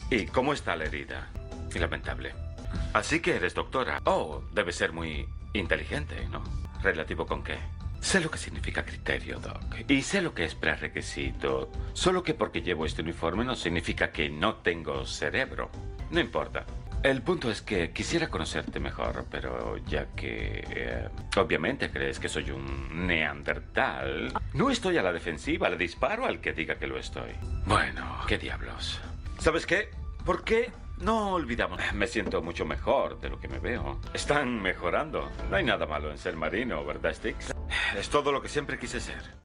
¿Y cómo está la herida? Lamentable. Así que eres doctora. Oh, debe ser muy inteligente, ¿no? ¿Relativo con qué? Sé lo que significa criterio, Doc. Y sé lo que es prerequisito. Solo que porque llevo este uniforme no significa que no tengo cerebro. No importa. El punto es que quisiera conocerte mejor, pero ya que obviamente crees que soy un neandertal, no estoy a la defensiva, le disparo al que diga que lo estoy. Bueno, ¿qué diablos? ¿Sabes qué? ¿Por qué no olvidamos? Me siento mucho mejor de lo que me veo. Están mejorando. No hay nada malo en ser marino, ¿verdad, Sticks? Es todo lo que siempre quise ser.